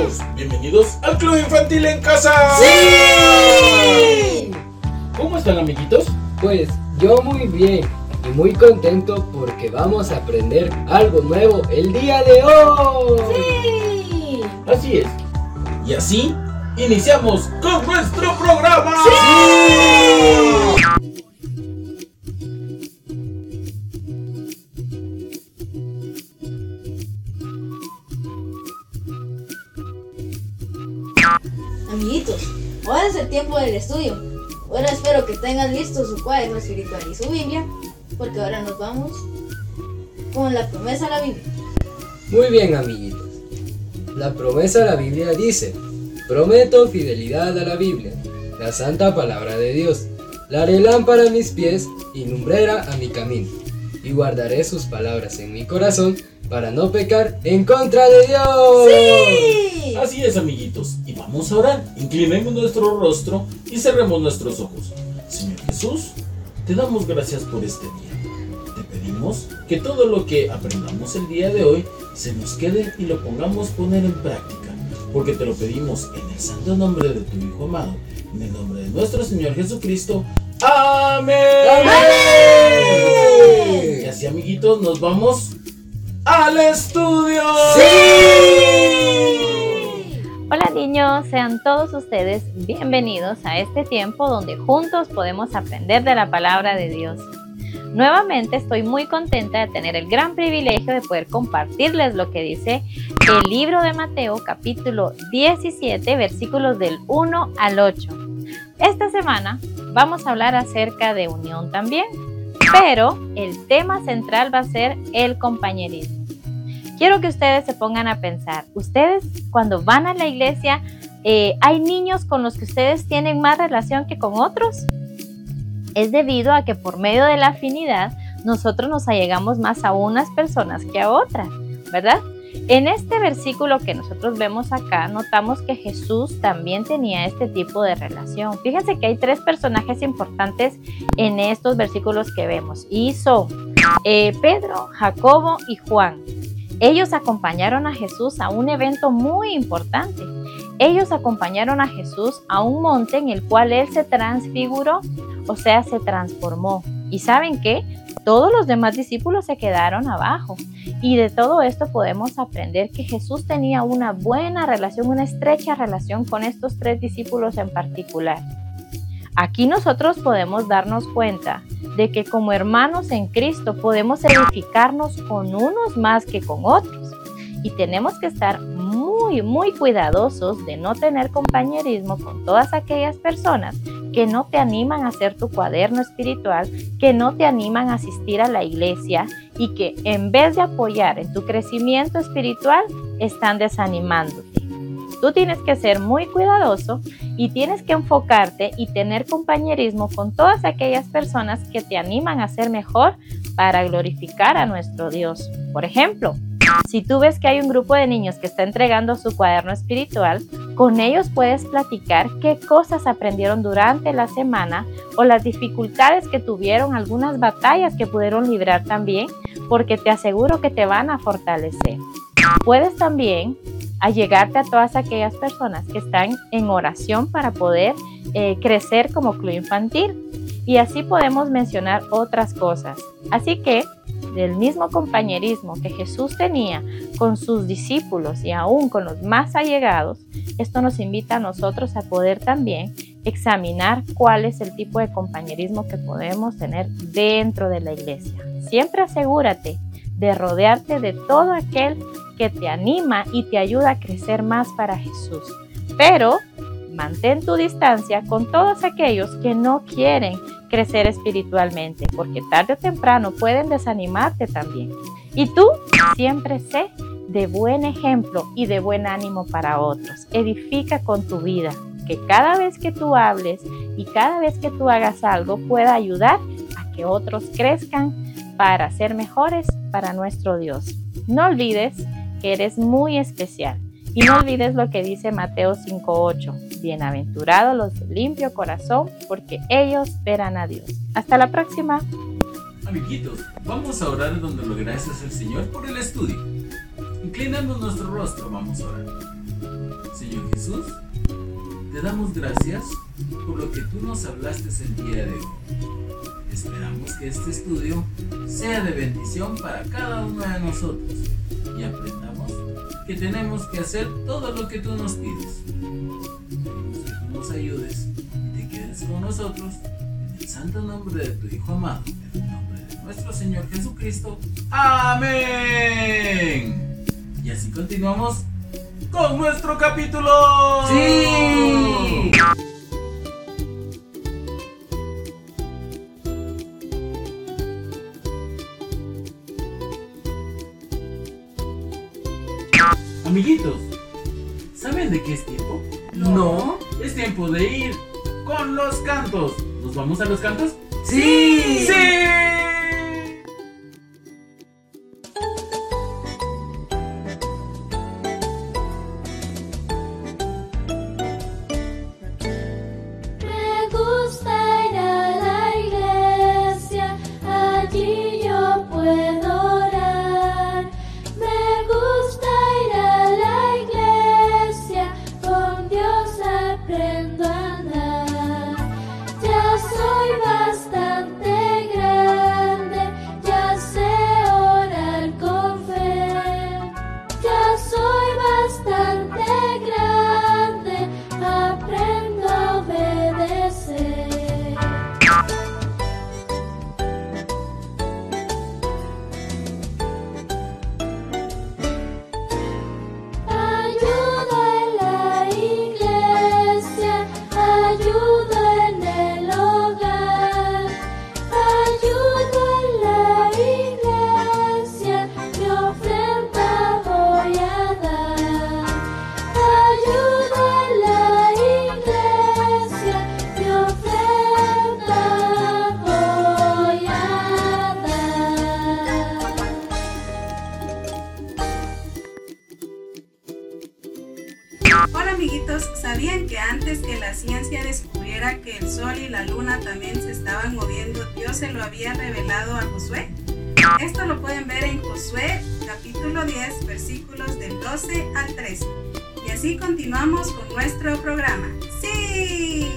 amiguitos, bienvenidos al Club Infantil en Casa. ¡Sí! ¿Cómo están, amiguitos? Pues yo muy bien y muy contento porque vamos a aprender algo nuevo el día de hoy. ¡Sí! Así es. Y así iniciamos con nuestro programa. ¡Sí! Amiguitos, ahora es el tiempo del estudio. Ahora espero que tengan listo su cuaderno espiritual y su Biblia, porque ahora nos vamos con la promesa de la Biblia. Muy bien, amiguitos. La promesa de la Biblia dice: prometo fidelidad a la Biblia, la santa palabra de Dios. La haré lámpara a mis pies y lumbrera a mi camino, y guardaré sus palabras en mi corazón para no pecar en contra de Dios. ¡Sí! Así es, amiguitos, y vamos a orar. Inclinemos nuestro rostro y cerremos nuestros ojos. Señor Jesús, te damos gracias por este día. Te pedimos que todo lo que aprendamos el día de hoy se nos quede y lo pongamos poner en práctica, porque te lo pedimos en el santo nombre de tu Hijo amado, en el nombre de nuestro Señor Jesucristo. ¡Amén! ¡Amén! Y así, amiguitos, nos vamos al estudio. Hola niños, sean todos ustedes bienvenidos a este tiempo donde juntos podemos aprender de la palabra de Dios. Nuevamente estoy muy contenta de tener el gran privilegio de poder compartirles lo que dice el libro de Mateo, capítulo 17, versículos del 1 al 8. Esta semana vamos a hablar acerca de unión también, pero el tema central va a ser el compañerismo. Quiero que ustedes se pongan a pensar, ustedes cuando van a la iglesia, ¿hay niños con los que ustedes tienen más relación que con otros? Es debido a que por medio de la afinidad nosotros nos allegamos más a unas personas que a otras, ¿verdad? En este versículo que nosotros vemos acá, notamos que Jesús también tenía este tipo de relación. Fíjense que hay tres personajes importantes en estos versículos que vemos, y son Pedro, Jacobo y Juan. Ellos acompañaron a Jesús a un evento muy importante. Ellos acompañaron a Jesús a un monte en el cual Él se transfiguró, o sea, se transformó. ¿Y saben qué? Todos los demás discípulos se quedaron abajo. Y de todo esto podemos aprender que Jesús tenía una buena relación, una estrecha relación con estos tres discípulos en particular. Aquí nosotros podemos darnos cuenta de que como hermanos en Cristo podemos edificarnos con unos más que con otros. Y tenemos que estar muy cuidadosos de no tener compañerismo con todas aquellas personas que no te animan a hacer tu cuaderno espiritual, que no te animan a asistir a la iglesia y que en vez de apoyar en tu crecimiento espiritual, están desanimándote. Tú tienes que ser muy cuidadoso y tienes que enfocarte y tener compañerismo con todas aquellas personas que te animan a ser mejor para glorificar a nuestro Dios. Por ejemplo, si tú ves que hay un grupo de niños que está entregando su cuaderno espiritual, con ellos puedes platicar qué cosas aprendieron durante la semana o las dificultades que tuvieron, algunas batallas que pudieron librar también, porque te aseguro que te van a fortalecer. Puedes también allegarte a todas aquellas personas que están en oración para poder crecer como club infantil. Y así podemos mencionar otras cosas. Así que, del mismo compañerismo que Jesús tenía con sus discípulos y aún con los más allegados, esto nos invita a nosotros a poder también examinar cuál es el tipo de compañerismo que podemos tener dentro de la iglesia. Siempre asegúrate de rodearte de todo aquel que te anima y te ayuda a crecer más para Jesús. Pero mantén tu distancia con todos aquellos que no quieren crecer espiritualmente, porque tarde o temprano pueden desanimarte también. Y tú siempre sé de buen ejemplo y de buen ánimo para otros. Edifica con tu vida, que cada vez que tú hables y cada vez que tú hagas algo pueda ayudar a que otros crezcan para ser mejores para nuestro Dios. No olvides que eres muy especial. Y no olvides lo que dice Mateo 5:8. Bienaventurados los de limpio corazón, porque ellos verán a Dios. Hasta la próxima. Amiguitos, vamos a orar dándole gracias al Señor por el estudio. Inclinando nuestro rostro, vamos a orar. Jesús, te damos gracias por lo que tú nos hablaste el día de hoy. Esperamos que este estudio sea de bendición para cada uno de nosotros y aprendamos que tenemos que hacer todo lo que tú nos pides. Pedimos que tú nos ayudes y te quedes con nosotros en el santo nombre de tu Hijo amado, en el nombre de nuestro Señor Jesucristo. ¡Amén! Y así continuamos con nuestro capítulo. ¡Sí! Amiguitos, ¿saben de qué es tiempo? No. Es tiempo de ir con los cantos. ¿Nos vamos a los cantos? ¡Sí! ¡Sí! Me gusta ir a la iglesia, allí yo puedo orar. Me gusta ir a la iglesia, con Dios aprendo a andar. Ya soy bastante grande, ya sé orar con fe. Ya soy bastante grande, aprendo a obedecer. Ayudo en la iglesia, ayudo en el hogar. Ayudo en la iglesia, mi ofrenda voy a dar. Ayudo en la iglesia, mi ofrenda voy a dar. Hola amiguitos, ¿sabían que antes que la ciencia descubriera que el sol y la luna también se estaban moviendo, Dios se lo había revelado a Josué? Esto lo pueden ver en Josué capítulo 10 versículos del 12 al 13. Y así continuamos con nuestro programa. ¡Sí!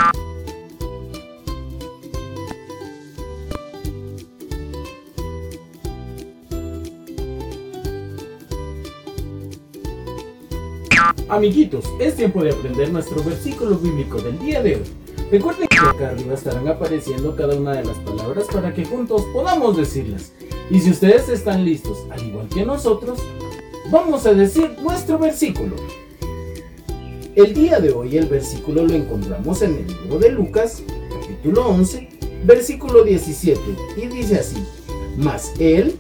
Amiguitos, es tiempo de aprender nuestro versículo bíblico del día de hoy. Recuerden que acá arriba estarán apareciendo cada una de las palabras para que juntos podamos decirlas. Y si ustedes están listos, al igual que nosotros, vamos a decir nuestro versículo. El día de hoy el versículo lo encontramos en el libro de Lucas, capítulo 11, versículo 17, y dice así: Mas él,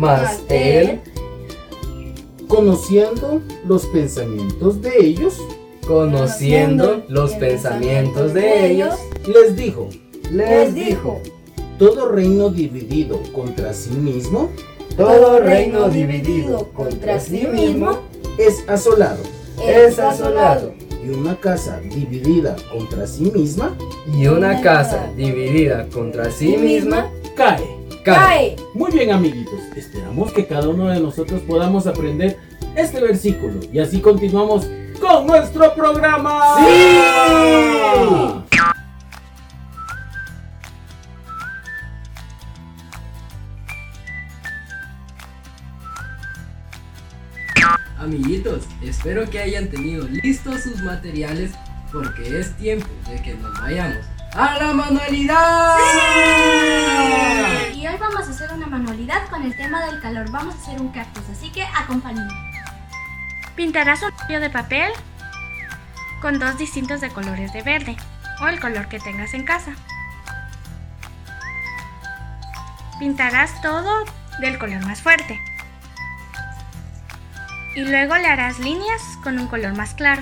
conociendo los pensamientos de ellos, conociendo los pensamientos de ellos, les dijo: les dijo: todo reino dividido contra sí mismo todo reino dividido contra sí mismo es asolado, es asolado, y una casa dividida contra sí misma y una casa dividida contra sí misma cae. cae. Muy bien, amiguitos, esperamos que cada uno de nosotros podamos aprender este versículo y así continuamos con nuestro programa. ¡Sí! Amiguitos, espero que hayan tenido listos sus materiales porque es tiempo de que nos vayamos a la manualidad. Y hoy vamos a hacer una manualidad con el tema del calor. Vamos a hacer un cactus, así que acompáñenme. Pintarás un rollo de papel con dos distintos de colores de verde o el color que tengas en casa. Pintarás todo del color más fuerte y luego le harás líneas con un color más claro.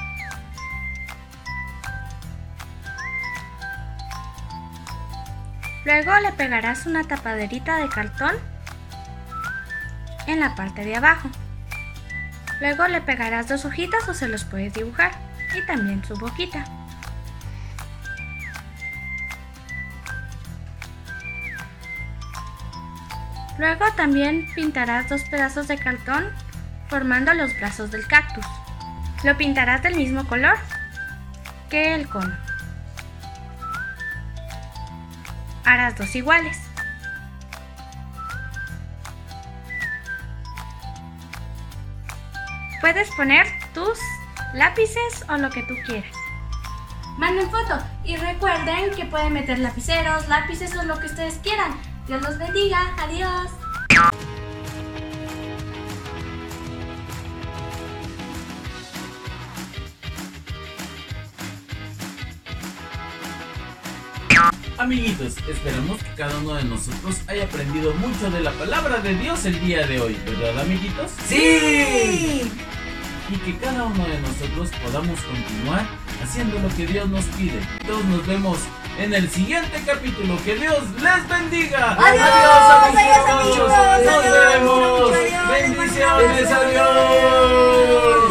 Luego le pegarás una tapaderita de cartón en la parte de abajo. Luego le pegarás dos hojitas o se los puedes dibujar y también su boquita. Luego también pintarás dos pedazos de cartón formando los brazos del cactus. Lo pintarás del mismo color que el cono. Harás 2 iguales. Puedes poner tus lápices o lo que tú quieras. Manden foto y recuerden que pueden meter lapiceros, lápices o lo que ustedes quieran. Dios los bendiga. Adiós. Amiguitos, esperamos que cada uno de nosotros haya aprendido mucho de la palabra de Dios el día de hoy, ¿verdad, amiguitos? ¡Sí! Y que cada uno de nosotros podamos continuar haciendo lo que Dios nos pide. Todos nos vemos en el siguiente capítulo. ¡Que Dios les bendiga! ¡Adiós, amiguitos! amigos! ¡Nos vemos! Adiós. ¡Bendiciones! ¡Adiós!